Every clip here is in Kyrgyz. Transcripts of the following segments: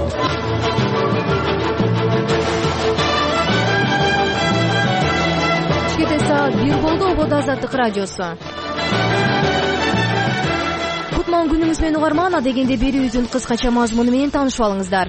Saat 1 болду. Ободо Азаттык радиосу. Кутман күнүңүз менен угарман, адегенде берүүбүздүн кыскача мазмуну менен таанышып алыңыздар.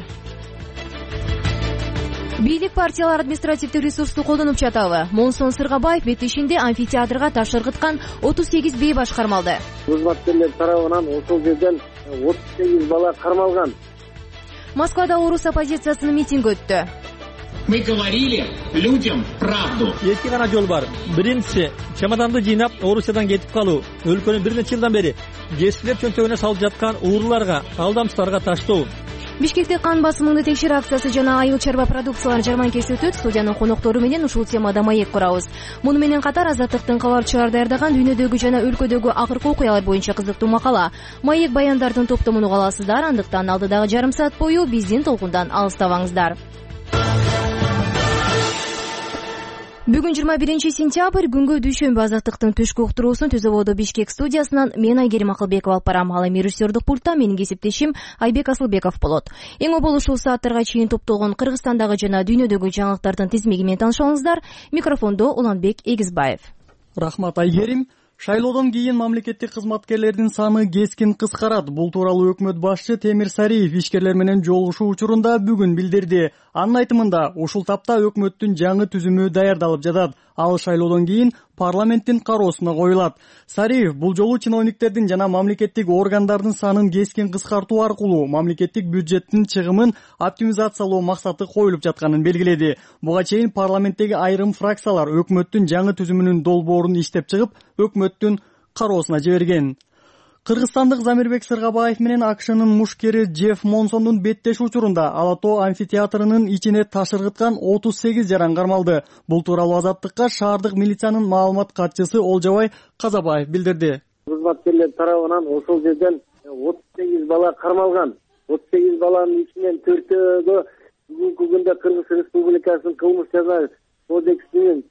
Бийлик партиялар административдик ресурсту колдонуп жатабы? Монсон Сыргабаев бетишинде амфитеатрга таш ыргыткан 38 бейбаш кармалды. Кызматкерлер тарабынан ошол жерден 38 бала кармалган. Москвада орус оппозициясынын митинги өттү. Мы говорили людям правду. Эки гана жол бар. Биринчиси чемоданды жыйнап Орусиядан кетип калуу. Өлкөнүн бир нече жылдан бери жесирлеп чөнтөгүнө салып жаткан ууруларга, алдамчыларга таштоо. Бишкекте кан басымыңды текшер акциясы жана айыл чарба продукциялар жарманкеси өтөт. Студиянын коноктору менен ушул темада маек курабыз. Муну менен катар Азаттыктын кабарчылары даярдаган дүйнөдөгү жана өлкөдөгү акыркы окуялар боюнча кызыктуу макала. Маек баяндардын топтомун уга аласыздар. Андыктан алдыдагы жарым саат бою биздин толкундан алыстабаңыздар. Бүгүн 21 сентябрь, күнгө дүйшөмбү. Азаттыктын түшкү уктуруусун Түз Ободо Бишкек студиясынан мен Айгерим Акылбекова алып барам. Ал эми режиссердук пультта менин кесиптешим Айбек Асылбеков болот. Эң обол ушул сааттарга чейин топтолгон Кыргызстандагы жана дүйнөдөгү жаңылыктардын тизмеги менен таанышып алыңыздар. Микрофондо Уланбек Эгизбаев. Рахмат Айгерим. Шайлоодон кийин мамлекеттик кызматкерлердин саны кескин кыскарат. Бул тууралуу өкмөт башчы Темир Сариев ишкерлер менен жолугушуу учурунда бүгүн билдирди. Анын айтымында, ушул тапта өкмөттүн жаңы түзүмү даярдалып жатат. Ал шайлоодон кийин парламенттин кароосуна коюлат. Сариев бул жолу чиновниктердин жана мамлекеттик органдардын санын кескин кыскартуу аркылуу мамлекеттик бюджеттин чыгымын оптимизациялоо максаты коюлуп жатканын белгиледи. Буга чейин парламенттеги айрым фракциялар өкмөттүн жаңы түзүмүнүн долбоорун иштеп чыгып, өкмөттүн кароосуна жиберген. Кыргызстандык Замирбек Сыргабаев менен АКШнын мушкери Джефф Монсондун беттешүү учурунда Ала Тоо амфитеатрынын ичине таш ыргыткан 38 жаран кармалды. Бул тууралуу Азаттыкка шаардык милициянын маалымат катчысы Олжобай Казабаев билдирди. Кызматкерлер тарабынан ошол жерден 38 бала кармалган. 38 баланын ичинен 4-өө бүгүнкү күндө Кыргыз Республикасынын кылмыш жаза кодексинин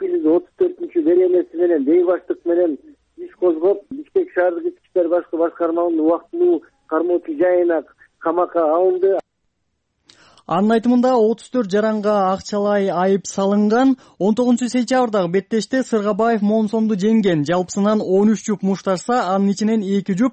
234-беренеси менен бейбаштык менен иш козгоп, Бишкек шаардык ички иштер башкармалыгынын убактылуу кармоочу жайына камакка алынды. Анын айтымында 34 жаранга акчалай айып салынган. 19-сентябрдагы беттеште Сыргабаев Монсонду жеңген. Жалпысынан 13 жуп мушташса, анын ичинен 2 жуп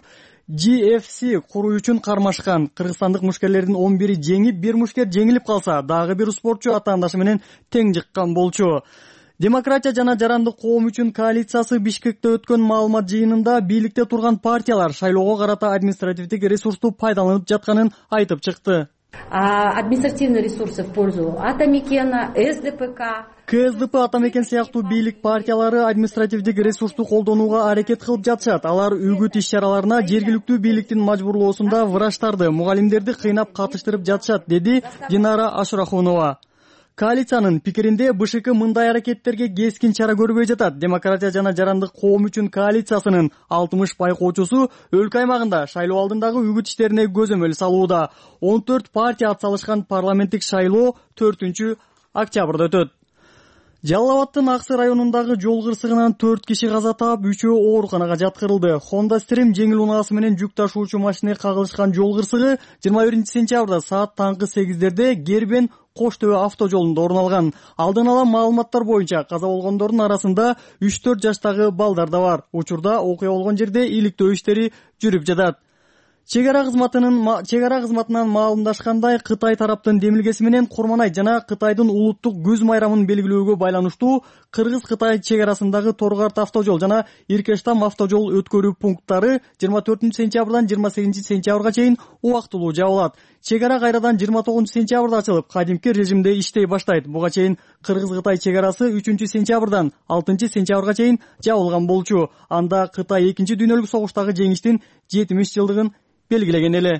GFC куруу үчүн кармашкан. Кыргызстандык мушкерлердин 11-и жеңип, бир мушкер жеңилип калса, дагы бир спортчу атаандашы менен тең жыккан болчу. Демократия жана жарандык коом үчүн коалициясы Бишкекте өткөн маалымат жыйынында бийликте турган партиялар шайлоого карата административдик ресурсту пайдаланып жатканын айтып чыкты. Административные ресурсы в пользу Атамекена, СДПК. КСДП, Атамекен сыяктуу бийлик партиялары административдик ресурсту колдонууга аракет кылып жатышат. Алар үгүт иш-чараларына жергиликтүү бийликтин мажбурлоосунда врачтарды, мугалимдерди кыйнап катыштырып жатышат, деди Динара Ашурахунова. Коалициянын пикиринде БШК мындай аракеттерге кескин чара көрбөй жатат. Демократия жана жарандык коом үчүн коалициясынын 60 байкоочусу өлкө аймагында шайлоо алдындагы үгүт иштерине көзөмөл салууда. 14 партия атсалышкан парламенттик шайлоо 4-октябрда өтөт. Жалал Абадтын Аксы районундагы жол кырсыгынан 4 киши каза таап, 3-өө ооруканага жаткырылды. Honda Stream жеңил унаасы менен жүк ташуучу машина кагылышкан жол кырсыгы 21 сентябрда саат таңкы 8-дерде Гербен Кош Төбө автожолунда орун алган. Алдын ала маалыматтар боюнча каза болгондордун арасында 3-4 жаштагы балдар да бар. Учурда окуя болгон жерде иликтөө иштери жүрүп жатат. Чегара кызматынан маалымдашкандай, Кытай тараптын демилгеси менен Курманай жана Кытайдын улуттук күз майрамын белгилөөгө байланыштуу Кыргыз-Кытай чегарасындагы Торгарт автожол жана Иркештам автожол өткөрүү пункттары 24 сентябрдан 28 сентябрга чейин убактылуу жабылат. Чегара кайрадан 29 сентябрда ачылып, кадимки режимде иштей баштайт. Буга чейин Кыргыз-Кытай чегарасы 3 сентябрдан 6 сентябрга чейин жабылган болчу. Анда Кытай 2 дүйнөлүк согуштагы жеңиштин 70 жылдыгын белгилеген эле.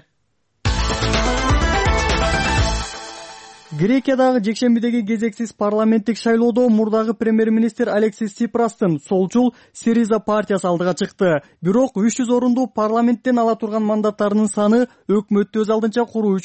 Грекиядагы жекшембидеги кезексиз парламенттик шайлоодо мурдагы премьер-министр Алексис Сипрастын солчул Сириза партиясы алдыга чыкты. Бирок 300 орундуу парламенттен ала турган мандаттарынын саны өкмөттү өз алдынча куруу үчүн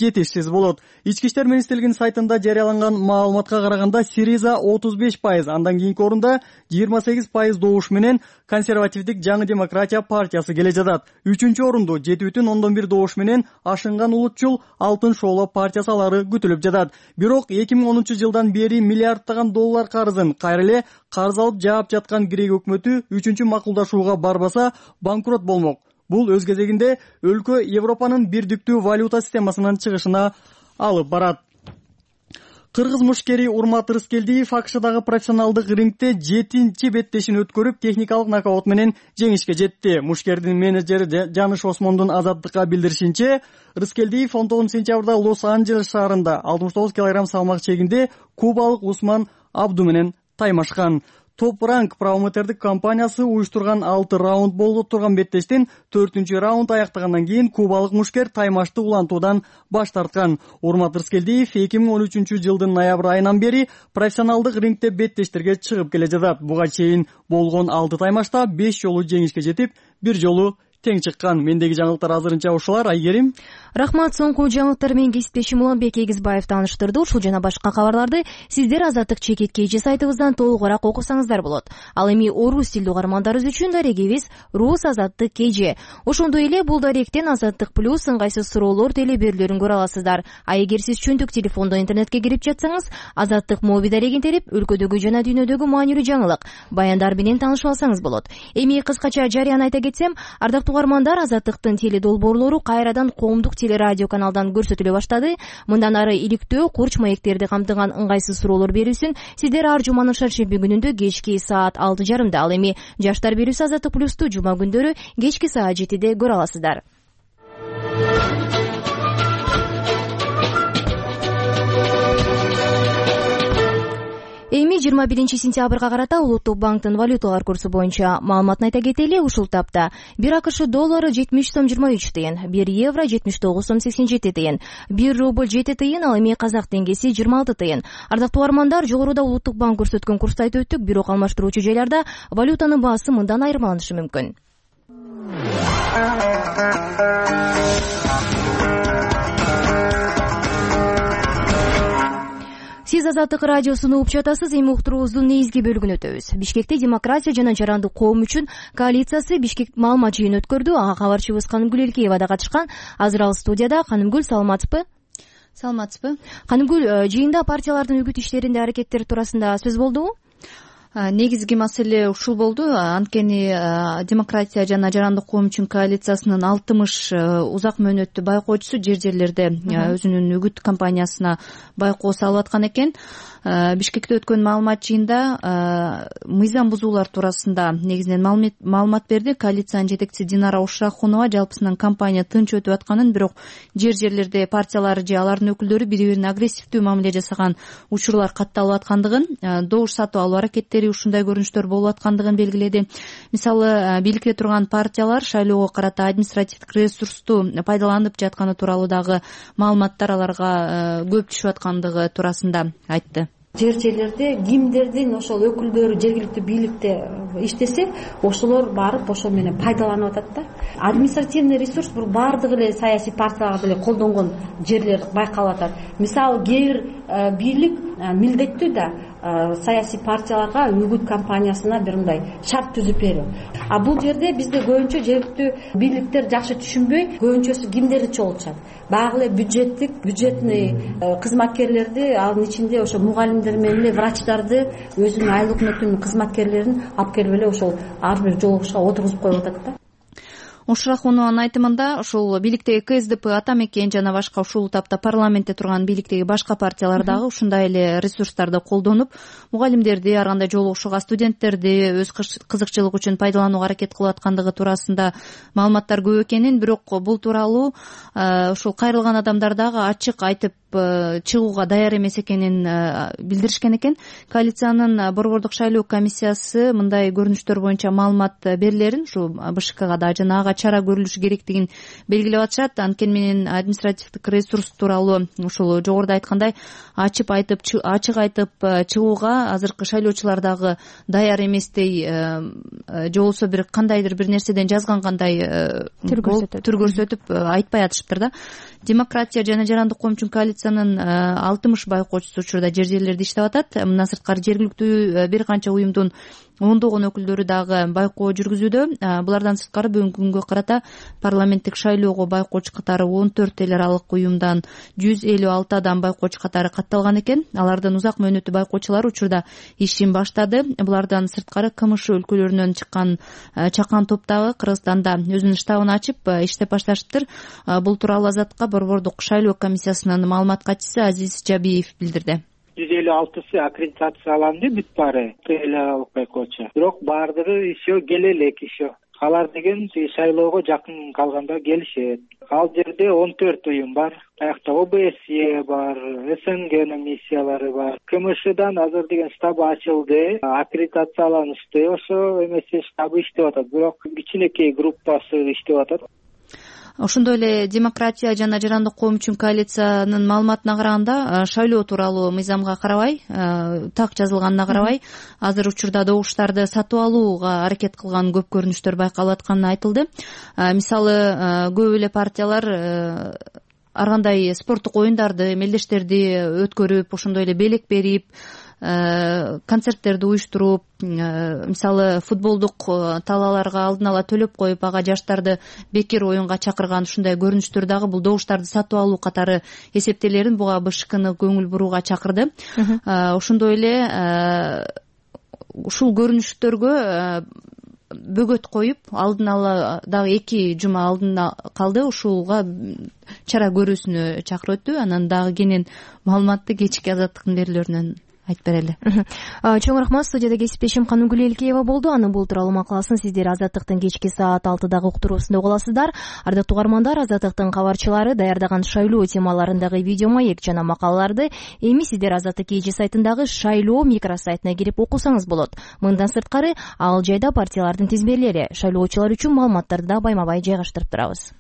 жетишсиз болот. Ички иштер министрлигинин сайтында жарыяланган маалыматка караганда Сириза 35%, андан кийинки орунда 28% добуш менен консервативдик Жаңы демократия партиясы келе жатат. 3-чү орунду 7,1 добуш менен Ашынган улутчул Алтын шооло партиясы алары күтүлүп жатат. Бирок 2010 жылдан бери миллиарддаган доллар карызын кайра эле карыз алып жаап жаткан Грек өкмөтү 3-чү макулдашууга барбаса банкрот болмок. Бул өз кезегинде өлкө Европанын бирдиктүү валюта системасынан чыгышына алып барат. Кыргыз мушкери Урмат Рыскелдиев АКШдагы профессионалдык рингде 7-чи беттешин өткөрүп, техникалык нокаут менен жеңишке жетти. Мушкердин менеджери Жаныш Осмондун Азаттыкка билдиришинче, Рыскелдиев 19 сентябрда Лос-Анджелес шаарында 69 кг салмак чегинде кубалык Усман Абду менен таймашкан. Топ ранг промоутердик компаниясы уюштурган 6 раунд болуп турган беттештин 4-чү раунд аяктагандан кийин кубалык мушкер таймашты улантуудан баш тарткан. Урмат Рыскелдиев 2013 жылдын ноябрь айынан бери профессионалдык рингде беттештерге чыгып келе жатат. Буга чейин болгон 6 таймашта 5 жолу жеңишке жетип, 1 жолу тең чыккан. Мендеги жаңылыктар азырынча ушулар. Айгерим. Рахмат. Соңку жаңылыктар менен кесиптешим Уланбек Эгизбаев тааныштырды. Ушул жана башка кабарларды сиздер Азаттык чекиткейчи сайтыбыздан толугураак окусаңыздар болот. Ал эми орус тилдүү угармандарыбыз үчүн дарегибиз Рус Азаттык KG. Ошондой эле бул даректен Азаттык плюс ыңгайсыз суроолор теле берүүлөрүн көрө аласыздар. А эгер сиз чөнтүк телефондо интернетке кирип жатсаңыз, Азаттык моби дарегин терип, өлкөдөгү жана дүйнөдөгү маанилүү жаңылык, баяндар менен таанышып алсаңыз болот. Эми кыскача жарыяны айта кетсем, ардактуу угармандар, Азаттыктын теле долбоорлору кайрадан коомдук телерадио каналдан көрсөтүлө баштады. Мындан ары иликтөө, курч маектерди камтыган ыңгайсыз суроолор берүүсүн сиздер ар жуманын шаршемби күнүндө кечки саат 6:30, ал эми жаштар берүүсү Азаттык плюсту жума күндөрү кечки саат 7:00 көрө аласыздар. Эми 21 сентябрга карата Улуттук банктын валюталар курсу боюнча маалыматын айта кетели. Ушул тапта 1 АКШ доллары 70 сом 23 тыйын, 1 евро 79 сом 87 тыйын, 1 рубль 7 тыйын, ал эми казак теңгеси 26 тыйын. Ардактуу угармандар, жогоруда Улуттук банк көрсөткөн курсту айтып өттүк, бирок алмаштыруучу жайларда валютанын баасы мындан айырмаланышы мүмкүн. Сиз Азаттык радиосуну угуп жатасыз. Эми уктуруубуздун негизги бөлүгүнө өтөбүз. Бишкекте демократия жана жарандык коом үчүн коалициясы Бишкек маалымат жыйын өткөрдү. Ага кабарчыбыз Канымгүл Элкеева да катышкан. Азыр ал студияда. Канымгүл, саламатсызбы? Саламатсызбы. Канымгүл, жыйында партиялардын үгүт иштеринде аракеттери туурасында сөз болдубу? Негизги маселе ушул болду. Анткени демократия жана жарандык коом үчүн коалициясынын 60 узак мөөнөттүү байкоочусу жерлерде өзүнүн үгүт кампаниясына байкоо салып аткан экен. Бишкекте өткөн маалымат жыйында мыйзам бузуулар туурасында негизинен маалымат берди. Коалициянын жетекчиси Динара Ушрахунова жалпысынан кампания тынч өтүп атканын, бирок жерлерде партиялар же алардын өкүлдөрү бири-бирине агрессивдүү мамиле жасаган учурлар катталып аткандыгын, добуш сатып алуу аракеттери ушундай көрүнүштөр болуп аткандыгын белгиледи. Мисалы, бийликте турган партиялар шайлоого карата административдик ресурсту пайдаланып жатканы тууралуу дагы маалыматтар аларга көп түшүп аткандыгы туурасында айтты. Жерлерде кимдердин ошол өкүлдөрү жергиликтүү бийликте иштесе, ошолор барып ошол менен пайдаланып атат да. Административный ресурс бул бардыгы эле саясий партияларга деле колдонгон жерлер байкалып атат. Мисалы, кээ бир бийлик милдеттүү да саясий партияларга үгүт кампаниясына бир мындай шарт түзүп берүү. А бул жерде бизде көбүнчө жергиликтүү бийликтер жакшы түшүнбөй, көбүнчөсү кимдерди чогултушат? Багы эле бюджетный кызматкерлерди, анын ичинде ошо мугалимдер менен эле врачтарды, өзүнүн айлык өкмөтүнүн кызматкерлерин алып келип эле ошол ар бир жолугушка отургузуп коюп атат да. Ушрахунованын айтымында, ушул бийликтеги КСДП, Ата Мекен жана башка ушул тапта парламентте турган бийликтеги башка партиялар дагы ушундай эле ресурстарды колдонуп, мугалимдерди, ар кандай жолугушууга студенттерди өз кызыкчылык үчүн пайдаланууга аракет кылып аткандыгы туурасында маалыматтар көп экенин, бирок бул тууралуу ушул кайрылган адамдар дагы ачык айтып чыгууга даяр эмес экенин билдиришкен экен. Коалициянын борбордук шайлоо комиссиясы мындай көрүнүштөр боюнча маалымат берилерин ушу БШКга да жана ага чара көрүлүшү керектигин белгилеп атышат. Анткени менен административдик ресурс тууралуу ушул жогоруда айткандай ачык айтып чыгууга азыркы шайлоочулар дагы даяр эместей же болбосо бир кандайдыр бир нерседен жазгангандай түр көрсөтүп айтпай атышыптыр да. Демократия жана жарандык коомчун коалициянын 60 байкоочусу учурда жер жерлерде иштеп атат. Мындан сырткары жергиликтүү бир канча уюмдун ондогон өкүлдөрү дагы байкоо жүргүзүүдө. Булардан сырткары бүгүнкү күнгө карата парламенттик шайлоого байкоочу катары 14 эл аралык уюмдан 156 адам байкоочу катары катталган экен. Алардын узак мөөнөттүү байкоочулары учурда ишин баштады. Булардан сырткары КМШ өлкөлөрүнөн чыккан чакан топ дагы Кыргызстанда өзүнүн штабын ачып иштеп башташыптыр. Бул тууралуу Азаттыкка борбордук шайлоо комиссиясынын маалымат катчысы Азиз Жабиев билдирди. 156-сы аккредитацияланды, бүт баары эле байкоочу. Бирок баардыгы еще келе элек еще. Алар деген шайлоого жакын калганда келишет. Ал жерде 14 уюм бар. Аякта ОБСЕ бар, СНГнын миссиялары бар. КМШдан азыр деген штабы ачылды, аккредитацияланышты. Ошо эмесе штабы иштеп атат. Бирок кичинекей группасы иштеп атат. Ошондой эле демократия жана жарандык коом үчүн коалициянын маалыматына караганда шайлоо тууралуу мыйзамга карабай, так жазылганына карабай, азыр учурда добуштарды сатып алууга аракет кылган көп көрүнүштөр байкалып атканы айтылды. Мисалы, көп эле партиялар ар кандай спорттук оюндарды, мелдештерди өткөрүп, ошондой эле белек берип, концерттерди уюштуруп, мисалы футболдук талааларга алдын ала төлөп коюп, ага жаштарды бекер оюнга чакырган ушундай көрүнүштөр дагы бул добуштарды сатып алуу катары эсептелерин буга БШКны көңүл бурууга чакырды. Ошондой эле ушул көрүнүштөргө бөгөт коюп, алдын ала дагы 2 жума алдында калды, ушуга чара көрүүсүнө чакырып өттү. Анан дагы кенен маалыматты кечки Азаттыктын берүүлөрүнөн айтып берели. Чоң рахмат. Студияда кесиптешим Канугүл Элкеева болду. Анын бул тууралуу макаласын сиздер Азаттыктын кечки саат 6-дагы уктуруусунда угуласыздар. Ардактуу угармандар, Азаттыктын кабарчылары даярдаган шайлоо темаларындагы видео маек жана макалаларды эми сиздер Азаттык KG сайтындагы шайлоо микросайтына кирип окусаңыз болот. Мындан сырткары ал жайда партиялардын тизмелери, шайлоочулар үчүн маалыматтарды да байма-бай жайгаштырып турабыз.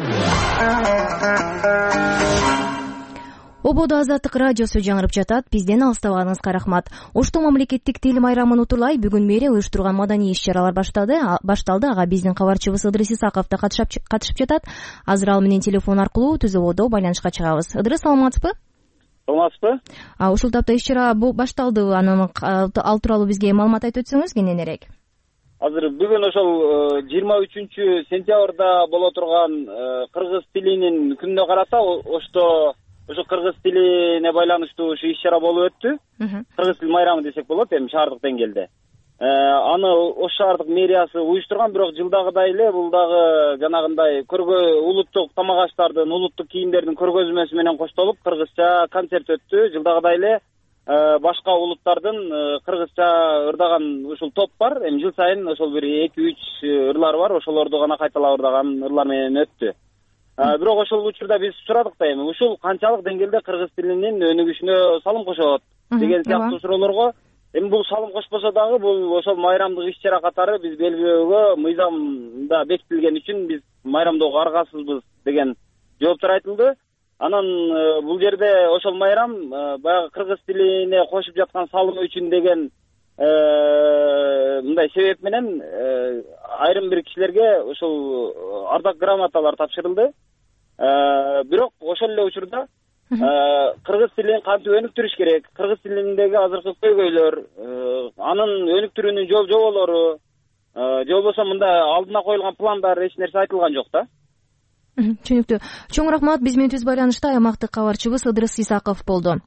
Ободо Азаттык радиосу жаңырып жатат. Бизден алыстабаганыңызга рахмат. Оштун мамлекеттик тил майрамын утурлай бүгүн мэрия уюштурган маданий иш-чаралар башталды. Ага биздин кабарчыбыз Ыдырыс Исаков да катышып жатат. Азыр ал менен телефон аркылуу түз ободо байланышка чыгабыз. Ыдырыс, саламатсызбы? Саламатсызбы? Ушул тапта иш-чара башталды. Анан ал тууралуу бизге маалымат айтып өтсөңүз кененирээк. Азыр бүгүн ошол 23-сентябрда боло турган кыргыз тилинин күнүнө карата ошо кыргыз тилине байланыштуу ушу иш-чара болуп өттү. Кыргыз тил майрамы десек болот, эми шаардык деңгээлде. Аны ош шаардык мэриясы уюштурган, бирок жылдагыдай эле бул дагы жанагындай улуттук тамак аштардын, улуттук кийимдердин көргөзмөсү менен коштолуп кыргызча концерт өттү. Жылдагыдай эле башка улуттардын кыргызча ырдаган ушул топ бар. Эми жыл сайын ошол бир 2-3 ырлар бар, ошолорду гана кайталап ырдаган ырлар менен өттү. Бирок ошол учурда биз сурадык да, эми ушул канчалык деңгээлде кыргыз тилинин өнүгүшүнө салым кошот деген сыяктуу суроолорго, эми бул салым кошпосо дагы бул ошол майрамдык иш-чара катары биз белгилөөгө мыйзамда бекитилген үчүн биз майрамдоого аргасызбыз деген жооптор айтылды. Анан бул жерде ошол майрам баягы кыргыз тилине кошуп жаткан салымы үчүн деген мындай себеп менен айрым бир кишилерге ошол ардак грамоталар тапшырылды. Бирок ошол эле учурда кыргыз тилин кантип өнүктүрүш керек, кыргыз тилиндеги азыркы көйгөйлөр, анын өнүктүрүүнүн жол-жоболору, же болбосо мындай алдына коюлган пландар эч нерсе айтылган жок да. Түшүнүктүү. Чоң рахмат. Биз менен түз байланышта аймактык кабарчыбыз Ыдырыс Исаков болду.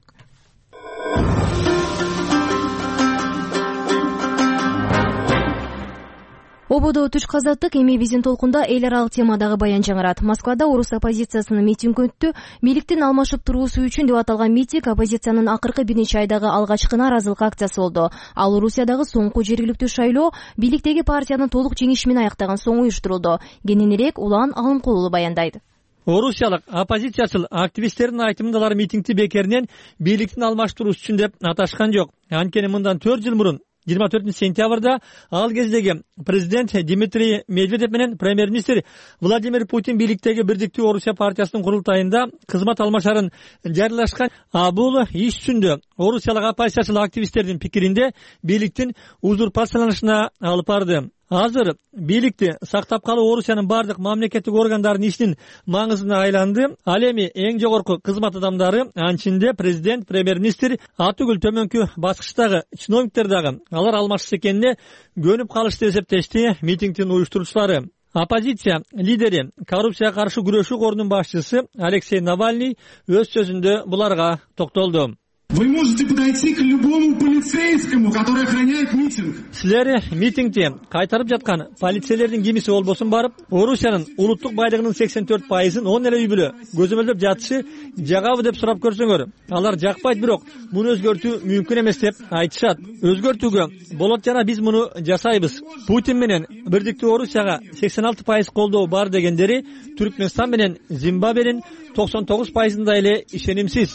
Ободо түш казаттык эми биздин толкунда эл аралык темадагы баян жаңырат. Москвада орус оппозициясынын митинг өттү. Бийликтин алмашып туруусу үчүн деп аталган митинг оппозициянын акыркы бир нече айдагы алгачкы нааразылык акциясы болду. Ал Орусиядагы соңку жергиликтүү шайлоо бийликтеги партиянын толук жеңиши менен аяктаган соң уюштурулду. Кененирээк Улан Алымкулуу баяндайт. Орусиялык оппозициячыл активисттердин айтымында алар митингти бекеринен бийликтин алмаштыруу үчүн деп аташкан жок. Анткени мындан 4 жыл мурун 24 сентябрда ал кездеги президент Дмитрий Медведев менен премьер-министр Владимир Путин бийликтеги Бирдиктүү Орусия партиясынын курултайында кызмат алмашарын жарыялашкан. Бул иш жүзүндө орусиялык оппозициячыл активисттердин пикиринде бийликтин узурпацияланышына алып барды. Азыр бийликти сактап калуу Орусиянын бардык мамлекеттик органдарынын ишинин маңызына айланды. Ал эми эң жогорку кызмат адамдары, анчинде президент, премьер-министр, атүгүл төмөнкү баскычтагы чиновниктер дагы алар алмашса экенине көнүп калышты деп эсептешти митингдин уюштуруучулары. Оппозиция лидери, коррупцияга каршы күрөшүү корунун башчысы Алексей Навальный өз сөзүндө буларга токтолду. Вы можете подойти к любому полицейскому, который охраняет митинг. Силер митингде кайтарып жаткан полицейлердин кимиси болбосун барып, Орусиянын улуттук байлыгынын 84%-ын 10 эле үй бүлө көзөмөлдөп жатышы жагабы деп сурап көрсөңөр. Алар жакпайт, бирок муну өзгөртүү мүмкүн эмес деп айтышат. Өзгөртүүгө болот жана биз муну жасайбыз. Путин менен Бирдиктүү Орусияга 86% колдоо бар дегендери Түркмөнстан менен Зимбабвенин 99%-ында эле ишенимсиз.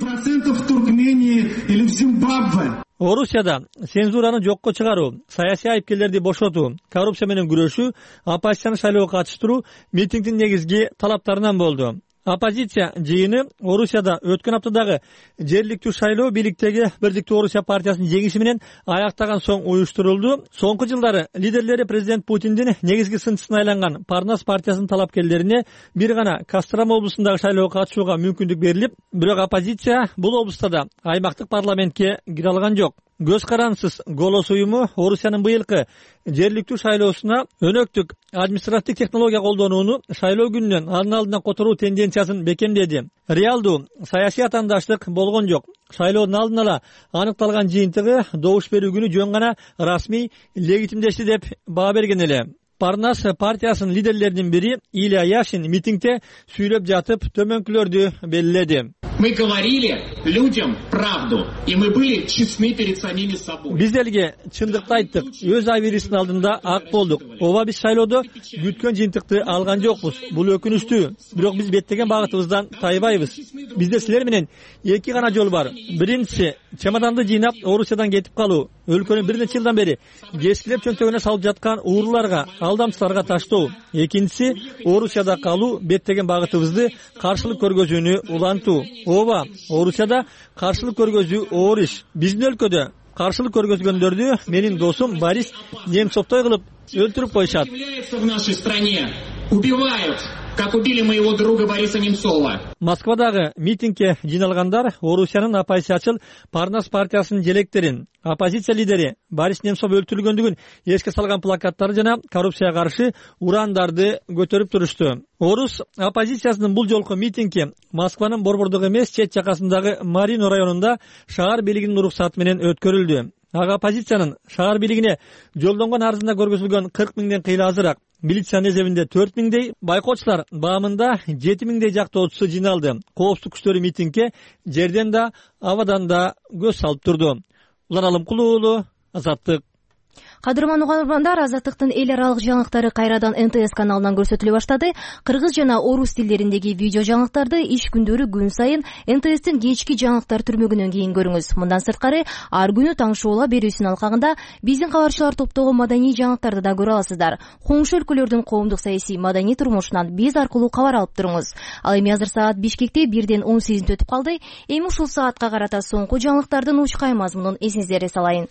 9% в Туркмении или в Зимбабве. Орусияда цензураны жокко чыгаруу, саясий айыпкерлерди бошотуу, коррупция менен күрөшүү, оппозицияны шайлоого катыштыруу митингдин негизги талаптарынан болду. Оппозиция жыйыны Орусияда өткөн аптадагы жергиликтүү шайлоо бийликтеги Бирдиктүү Орусия партиясынын жеңиши менен аяктаган соң уюштурулду. Соңку жылдары лидерлери президент Путиндин негизги сынчысына айланган Парнас партиясынын талапкерлерине бир гана Кострама облусундагы шайлоого катышууга мүмкүндүк берилип, бирок оппозиция бул облуста да аймактык парламентке кире алган жок. Көз карансыз голос уюму Орусиянын быйылкы жергиликтүү шайлоосуна өнөктүк административдик технология колдонууну шайлоо күнүнөн алдына которуу тенденциясын бекемдеди. Реалдуу саясий атаандаштык болгон жок. Шайлоодун алдын ала аныкталган жыйынтыгы добуш берүү күнү жөн гана расмий легитимдешти деп баа берген эле. Парнас партиясынын лидерлеринин бири Илья Яшин митингде сүйлөп жатып төмөнкүлөрдү белгиледи. Мы говорили людям правду, и мы были честны перед самими собой. Биз элге чындыкты айттык, өз абийирибиздин алдында ак болдук. Ооба биз шайлоодо күткөн жыйынтыкты алган жокпуз. Бул өкүнүчтүү, бирок биз беттеген багытыбыздан тайбайбыз. Бизде силер менен эки гана жол бар. Биринчиси чемоданды жыйнап Орусиядан кетип калуу. Өлкөнү бир нече жылдан бери кескилеп чөнтөгүнө салып жаткан ууруларга, алдамчыларга таштоо. Экинчиси Орусияда калуу, беттеген багытыбызды каршылык көргөзүүнү улантуу. Ооба, Орусияда каршылык көргөзүү оор иш. Биздин өлкөдө каршылык көргөзгөндөрдү менин досум Борис Немцовтой кылып өлтүрүп коюшат. В нашей стране убивают, как убили моего друга Бориса Немцова. Москвадагы митингге жыйналгандар Орусиянын оппозициячыл Парнас партиясынын желектерин, оппозиция лидери Борис Немцов өлтүрүлгөндүгүн эске салган плакаттарды жана коррупцияга каршы урандарды көтөрүп турушту. Орус оппозициясынын бул жолку митинги Москванын борбордук эмес чет жакасындагы Марино районунда шаар бийлигинин уруксаты менен өткөрүлдү. Ага оппозициянын шаар бийлигине жолдонгон арызында көргөзүлгөн 40 миңден кыйла азыраак, милициянын эсебинде 4 миңдей, байкоочулар баамында 7 миңдей жактоочусу жыйналды. Коопсуздук күчтөрү митингге жерден да, абадан да көз салып турду. Улан Алымкул уулу, Азаттык. Кадырман угармандар, Азаттыктын эл аралык жаңылыктары кайрадан НТС каналынан көрсөтүлө баштады. Кыргыз жана орус тилдериндеги видео жаңылыктарды иш күндөрү күн сайын НТСтин кечки жаңылыктар түрмөгүнөн кийин көрүңүз. Мындан сырткары ар күнү таң шоула берүүсүнүн алкагында биздин кабарчылар топтогон маданий жаңылыктарды да көрө аласыздар. Коңшу өлкөлөрдүн коомдук саясий маданий турмушунан биз аркылуу кабар алып туруңуз. Ал эми азыр саат Бишкекте 1ден 18 өтүп калды. Эми ушул саатка карата соңку жаңылыктардын учкай мазмунун эсиңиздерге салайын.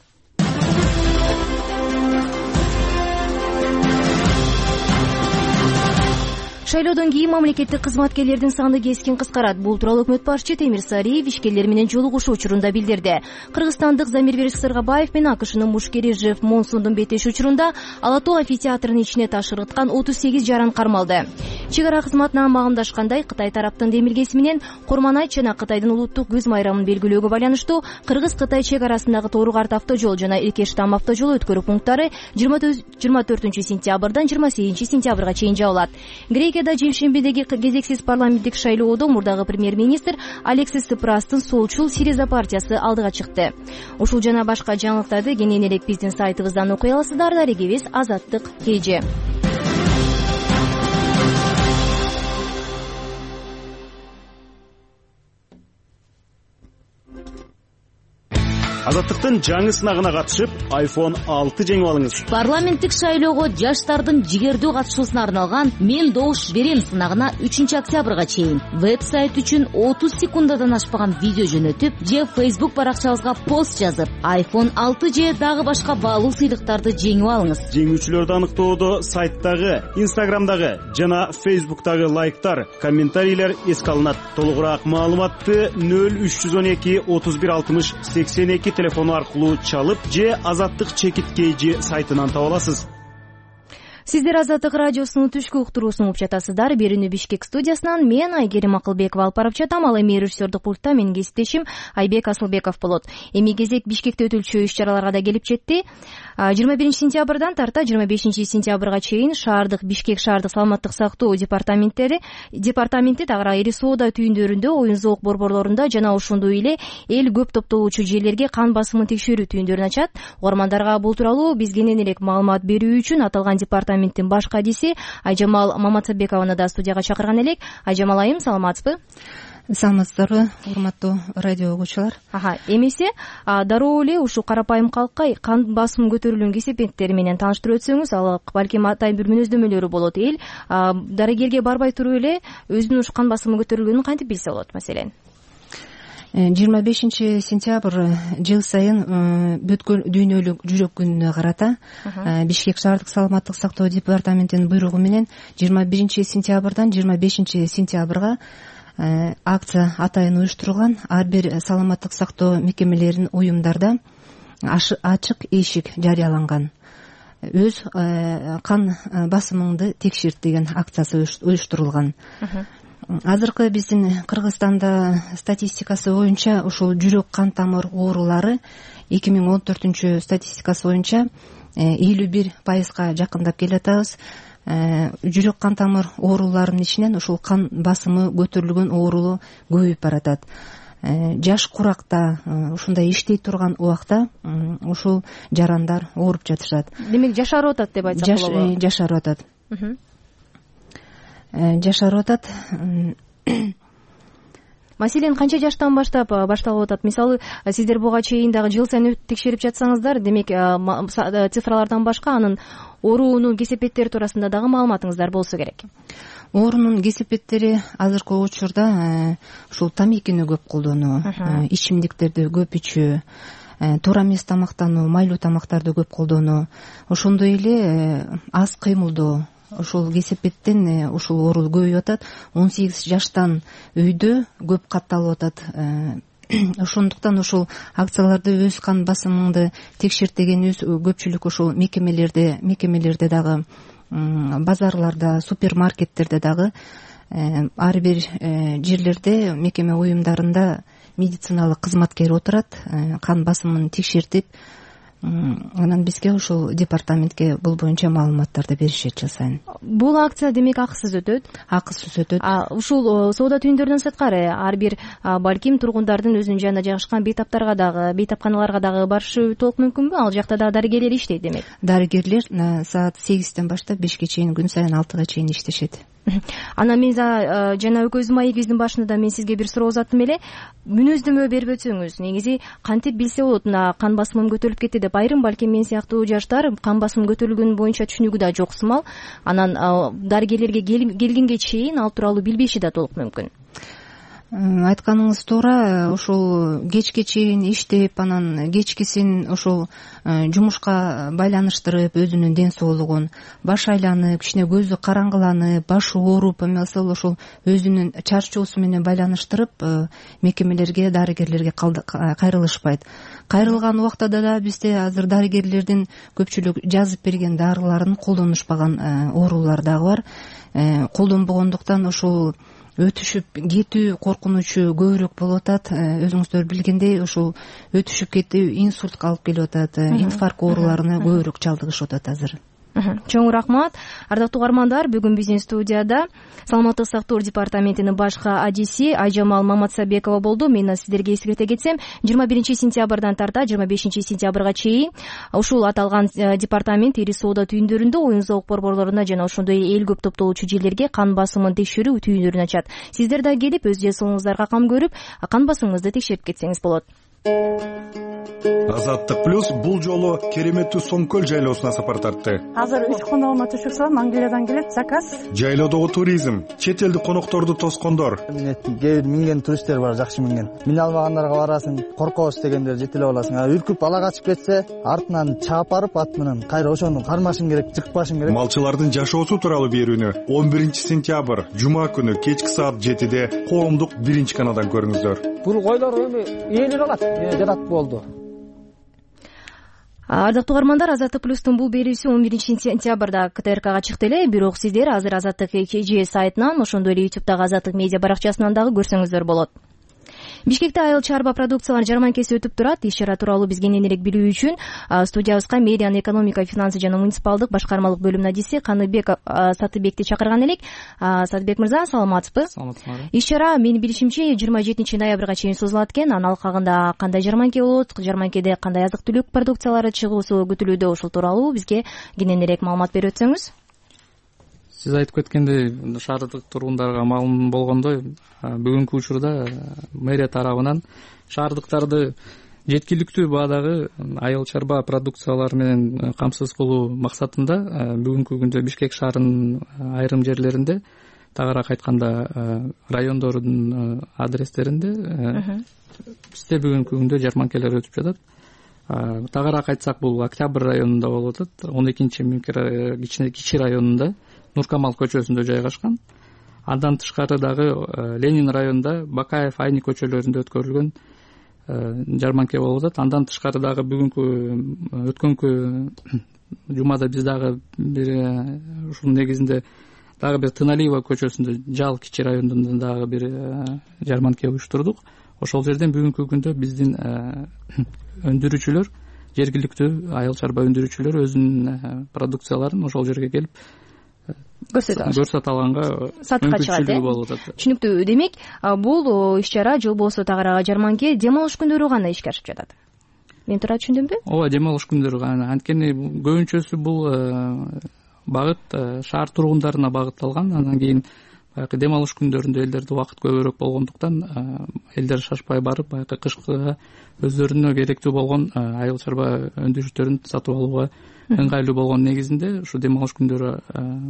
Шайлоодон кийин мамлекеттик кызматкерлердин саны кескин кыскарат. Бул тууралуу өкмөт башчы Темир Сариев ишкерлер менен жолугушуу учурунда билдирди. Кыргызстандык Замирбек Сыргабаев менен АКШнын мушкери Жеф Монсундун бетеши учурунда Ала Тоо амфитеатрынын ичине ташырыткан 38 жаран кармалды. Чек ара кызматына маалымдашкандай, Кытай тараптын демилгеси менен Курманайт жана Кытайдын улуттук күз майрамын белгилөөгө байланыштуу Кыргыз-Кытай чек арасындагы Тоорук Арт автожол жана Илкеш-Там автожол өткөрүү пункттары 24 сентябрдан 28 сентябрга чейин жабылат. Грекияда жекшембидеги кезексиз парламенттик шайлоодо мурдагы премьер-министр Алексис Ципрастын солчул Сириза партиясы алдыга чыкты. Ушул жана башка жаңылыктарды кенен элек биздин сайтыбыздан окуй аласыздар. Дарегибиз Азаттык KG. Азаттыктын жаңы сынагына катышып, iPhone 6 жеңип алыңыз. Парламенттик шайлоого жаштардын жигердүү катышуусуна арналган Мен добуш берем сынагына 3-октябрга чейин веб-сайт үчүн 30 секундадан ашпаган видео жөнөтүп, же Facebook баракчабызга пост жазып, iPhone 6 же дагы башка баалуу сыйлыктарды жеңип алыңыз. Жеңүүчүлөрдү аныктоодо сайттагы, Instagramдагы жана Facebook'тагы лайктар, комментарийлер эске алынат. Толугураак маалыматты 0312 31 60 82 телефону аркылуу чалып же Азаттык чекиткейжи сайтынан таба аласыз. Сиздер Азаттык радиосунун түшкү уктуруусун угуп жатасыздар. Берүүнү Бишкек студиясынан мен Айгерим Акылбекова алып барып жатам. Ал эми режиссердик пультта менин кесиптешим Айбек Асылбеков болот. Эми кезек Бишкекте өтүлчү иш-чараларга да келип жетти. 21-сентябрдан тарта 25-сентябрга чейин Бишкек шаардык саламаттык сактоо департаменти тагыраак ири соода түйүндөрүндө, оюн-зоок борборлорунда жана ошондой эле эл көп топтолуучу жерлерге кан басымын текшерүү түйүндөрүн ачат. Угармандарга бул тууралуу биз кенен элек маалымат берүү үчүн аталган департаменттин баш кадиси Айжамал Маматсабекованы да студияга чакырган элек. Айжамал айым, саламатсызбы? Саламатсыздарбы, урматтуу радио угуучулар? Эмесе дароо эле ушул карапайым калкка кан басымы көтөрүлгөн кесепеттери менен тааныштырып өтсөңүз, ал балким атайын бир мүнөздөмөлөрү болот. Эл дарыгерге барбай туруп эле өзүнүн ушу кан басымы көтөрүлгөнүн кантип билсе болот, маселен? 25-сентябрь жыл сайын бүткүл дүйнөлүк жүрөк күнүнө карата Бишкек шаардык саламаттык сактоо департаментинин буйругу менен 21-сентябрдан 25-сентябрга акция атайын уюштурулган. Ар бир саламаттык сактоо мекемелеринин уюмдарда ачык эшик жарыяланган. Өз кан басымыңды текшерт деген акциясы уюштурулган. Азыркы биздин Кыргызстанда статистикасы боюнча ушул жүрөк кан тамыр оорулары 2014 статистикасы боюнча 51%га жакындап келатабыз. Жүрөк кан тамыр ооруларынын ичинен ушул кан басымы көтөрүлгөн оорулуу көбөйүп баратат. Жаш куракта, ушундай иштей турган убакта ушул жарандар ооруп жатышат. Демек жашарып атат деп айтсак болобу? Жашарып атат. Жашарып атат. Маселен канча жаштан баштап башталып атат? Мисалы, сиздер буга чейин дагы жыл сайын текшерип жатсаңыздар, демек цифралардан башка анын оорунун кесепеттери туурасында дагы маалыматыңыздар болсо керек. Оорунун кесепеттери азыркы учурда ушул тамекини көп колдонуу, ичимдиктерди көп ичүү, туура эмес тамактануу, майлуу тамактарды көп колдонуу, ошондой эле аз кыймылдоо, ушул кесепеттен ушул оору көбөйүп атат. 18 жаштан үйдө көп катталып атат. Ошондуктан ушул акцияларды өз кан басымыңды текшерт дегенибиз көпчүлүк ушул мекемелерде дагы, базарларда, супермаркеттерде дагы, ар бир жерлерде, мекеме уюмдарында медициналык кызматкер отурат, кан басымын текшертип, анан бизге ушул департаментке бул боюнча маалыматтарды беришет жыл сайын. Бул акция демек акысыз өтөт? Акысыз өтөт. Ушул соода түйүндөрүнөн сырткары ар бир балким тургундардын өзүнүн жанында жайгашкан бейтаптарга дагы, бейтапканаларга дагы барышы толук мүмкүнбү? Ал жакта да дарыгерлер иштейт демек. Дарыгерлер саат 8ден баштап 5ке чейин, күн сайын 6га чейин иштешет. Анан мен жана экөөбүздүн маегибиздин башында мен сизге бир суроо узаттым эле. Мүнөздөмө берип өтсөңүз, негизи кантип билсе болот, кан басымым көтөрүлүп кетти деп. Айрым балким мен сыяктуу жаштар кан басымы көтөрүлгөнү боюнча түшүнүгү да жок сымал. Анан дарыгерлерге келгенге чейин ал тууралуу билбеши да толук мүмкүн. Айтканыңыз туура, ушул кечке чейин иштеп, анан кечкисин ушул жумушка байланыштырып, өзүнүн ден соолугун, баш айланып, кичине көзү караңгыланып, башы ооруп, эмесел ушул өзүнүн чарчоосу менен байланыштырып, мекемелерге, дарыгерлерге кайрылышпайт. Кайрылган убакта да бизде азыр дарыгерлердин көпчүлүк жазып берген дарыларын колдонушпаган оорулар дагы бар. Колдонбогондуктан ушул өтүшүп кетүү коркунучу көбүрөөк болуп атат. Өзүңүздөр билгендей, ушул өтүшүп кетүү инсультка алып келип атат, инфаркт ооруларына көбүрөөк чалдыгышып атат азыр. Чоң рахмат. Ардактуу угармандар, бүгүн биздин студияда саламаттык сактоо департаментинин башкы адиси Айжамал Маматсабекова болду. Мен сиздерге эскерте кетсем, 21-сентябрдан тарта 25-сентябрга чейин ушул аталган департамент ири соода түйүндөрүндө, оюн-зоок борборлорунда жана ошондой эл көп топтолуучу жерлерге кан басымын текшерүү түйүндөрүн ачат. Сиздер да келип өз ден соолугуңуздарга кам көрүп, кан басымыңызды текшерип кетсеңиз болот. Азаттык плюс бул жолу кереметтүү Соңкөл жайлоосуна сапар тартты. Азыр үч коногума түшүрсөм, Англиядан келет заказ. Жайлоодогу туризм, чет элдик конокторду тоскондор. Кээ бир минген туристтер бар, жакшы минген. Мине албагандарга барасың, коркобуз дегендер жетелеп аласың. Үркүп ала качып кетсе, артынан чаап барып ат менен кайра ошону кармашың керек, жыкпашың керек. Малчылардын жашоосу тууралуу берүүнү 11-сентябрь жума күнү кечки саат 7-де коомдук 1-каналдан көрүңүздөр. Бул койлор эми ээлер алат, жатат болду. Ардактуу угармандар, Азаттык плюстун бул берүүсү 11-сентябрда КТРКга чыкты эле, бирок сиздер азыр Азаттык KG сайтынан, ошондой эле YouTube'дагы Азаттык медиа баракчасынан дагы көрсөңүздөр болот. Бишкекте айыл чарба продукциялар жарманкеси өтүп турат. Иш-чара тууралуу биз кененирээк билүү үчүн студиябызга медианын экономика, финансы жана муниципалдык башкармалык бөлүм надиси Каныбек Сатыбекти чакырган элек. Сатыбек мырза, саламатсызбы? Саламатсызбы. Иш-чара менин билишимче 27-ноябрга чейин созулат экен. Анын алкагында кандай жарманке болот, жарманкеде кандай азык-түлүк продукциялары чыгуусу күтүлүүдө, ошол тууралуу бизге кененирээк маалымат берип өтсөңүз. Сиз айтып кеткендей, шаардык тургундарга маалым болгондой, бүгүнкү учурда мэрия тарабынан шаардыктарды жеткиликтүү баадагы айыл чарба продукциялары менен камсыз кылуу максатында бүгүнкү күндө Бишкек шаарынын айрым жерлеринде, тагыраак айтканда райондордун адрестеринде бизде бүгүнкү күндө жарманкелер өтүп жатат. Тагыраак айтсак, бул Октябрь районунда болуп атат, 12 кичи районунда Нуркамал көчөсүндө жайгашкан. Андан тышкары дагы Ленин районунда Бакаев, Айни көчөлөрүндө өткөрүлгөн жарманке болуп атат. Андан тышкары дагы өткөнкү жумада биз дагы бир ушунун негизинде дагы бир Тыналиева көчөсүндө Жал кичи районунда дагы бир жарманке уюштурдук. Ошол жерден бүгүнкү күндө биздин өндүрүүчүлөр, жергиликтүү айыл чарба өндүрүүчүлөр өзүнүн продукцияларын ошол жерге келип көрсөтө алганга сатыкка чыгат. Түшүнүктүү. Демек, бул иш-чара жолбосу тагыраак жарманке дем алыш күндөрү гана ишке ашып жатат. Мен туура түшүндүмбү? Ооба, дем алыш күндөрү гана. Анткени көбүнчөсү бул багыт шаар тургундарына багытталган. Андан кийин баягы дем алыш күндөрүндө элдерде убакыт көбүрөөк болгондуктан элдер шашпай барып, баягы кышкыга өздөрүнө керектүү болгон айыл чарба өндүрүштөрүн сатып алууга ыңгайлуу болгон негизинде ушу дем алыш күндөрү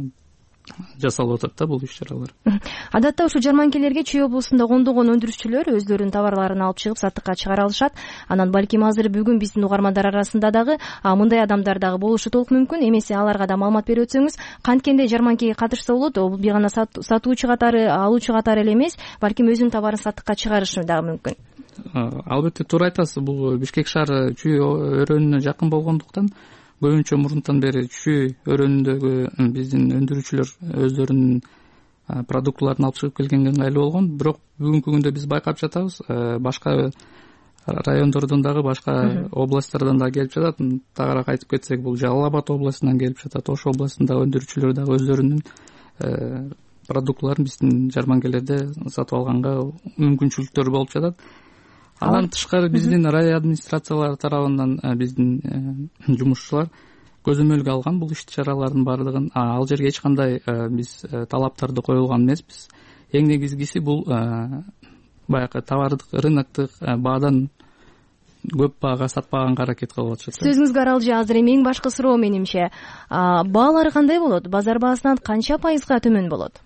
жасалып атат да бул иш-чаралар. Адатта ушу жарманкелерге Чүй облусунда ондогон өндүрүшчүлөр өздөрүнүн товарларын алып чыгып сатыкка чыгара алышат. Анан балким азыр бүгүн биздин угармандар арасында дагы мындай адамдар дагы болушу толук мүмкүн. Эмесе аларга да маалымат берип өтсөңүз, канткенде жарманкеге катышса болот, бир гана сатуучу катары, алуучу катары эле эмес, балким өзүнүн товарын сатыкка чыгарышы дагы мүмкүн. Албетте туура айтасыз. Бул Бишкек шаары Чүй өрөөнүнө жакын болгондуктан көбүнчө мурунтан бери Чүй өрөөнүндөгү биздин өндүрүүчүлөр өздөрүнүн продуктыларын алып чыгып келгенге ыңгайлуу болгон. Бирок бүгүнкү күндө биз байкап жатабыз, башка райондордон дагы, башка областтардан дагы келип жатат. Тагыраак айтып кетсек, бул Жалал Абад областынан келип жатат. Ош областындагы өндүрүүчүлөр дагы өздөрүнүн продуктыларын биздин жарманкелерде сатып алганга мүмкүнчүлүктөр болуп жатат. Андан тышкары биздин рай администрациялары тарабынан биздин жумушчулар көзөмөлгө алган бул иш-чаралардын баардыгын. Ал жерге эч кандай биз талаптарды коюлган эмеспиз. Эң негизгиси бул баягы товардык, рыноктук баадан көп баага сатпаганга аракет кылып атышат. Сөзүңүзгө аралжы азыр эми эң башкы суроо менимче, баалары кандай болот? Базар баасынан канча пайызга төмөн болот?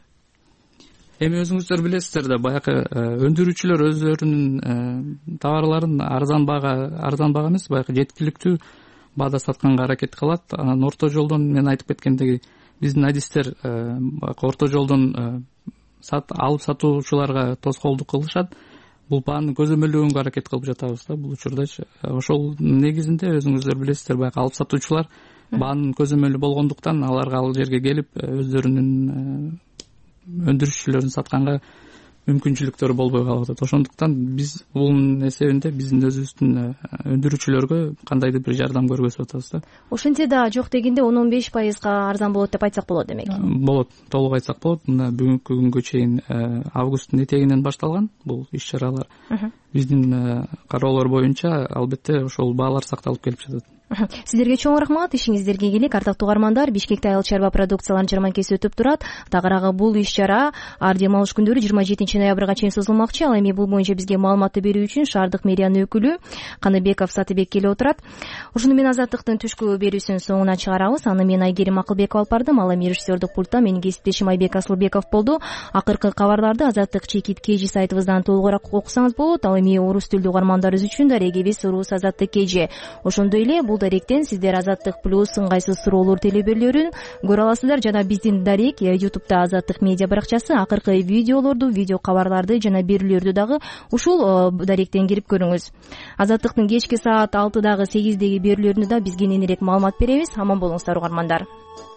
Эми өзүңүздөр билесиздер да, баягы өндүрүүчүлөр өздөрүнүн товарларын арзан баага эмес, баягы жеткиликтүү баада сатканга аракет кылат. Анан орто жолдон, мен айтып кеткендей, биздин адистер орто жолдон алып сатуучуларга тоскоолдук кылышат. Бул бааны көзөмөлдөгөнгө аракет кылып жатабыз да бул учурдачы. Ошол негизинде өзүңүздөр билесиздер, баягы алып сатуучулар баанын көзөмөлү болгондуктан аларга ал жерге келип өздөрүнүн өндүрүүчүлөрүн сатканга мүмкүнчүлүктөр болбой калып атат. Ошондуктан биз бунун эсебинде биздин өзүбүздүн өндүрүүчүлөргө кандайдыр бир жардам көргөзүп атабыз да. Ошентсе да жок дегенде 10-15% арзан болот деп айтсак болот демек. Болот, толук айтсак болот. Мына бүгүнкү күнгө чейин августтун этегинен башталган бул иш-чаралар. Биздин кароолор боюнча албетте ошол баалар сакталып келип жатат. Сиздерге чоң рахмат, ишиңиздерге ийгилик. Ардактуу угармандар, Бишкекте айыл чарба продукцияларынын жарманкеси өтүп турат. Тагыраагы бул иш-чара ар дем алыш күндөрү 27 ноябрга чейин созулмакчы. Ал эми бул боюнча бизге маалыматты берүү үчүн шаардык мэриянын өкүлү Каныбеков Сатыбек келип отурат. Ушуну мен Азаттыктын түшкү берүүсүнүн соңуна чыгарабыз. Аны мен Айгерим Акылбекова алып бардым. Ал эми режиссердук пультта менин кесиптешим Айбек Асылбеков болду. Акыркы кабарларды Азаттык чекит KG сайтыбыздан толугураак окусаңыз болот. Ал эми орус тилдүү угармандарыбыз үчүн дарегибиз Орус Азаттык KG. Ошондой эле бул даректен сиздер Азаттык плюс ыңгайсыз суроолор телебөрлөрүн көрө аласыздар жана биздин дарек YouTube'да Азаттык медиа баракчасы акыркы видеолорду, видео кабарларды жана берүүлөрдү дагы ушул даректен кирип көрүңүз. Азаттыктын кечки саат 6-дагы 8-деги берүүлөрүндө да биз кененирээк маалымат беребиз. Аман болуңуздар угармандар.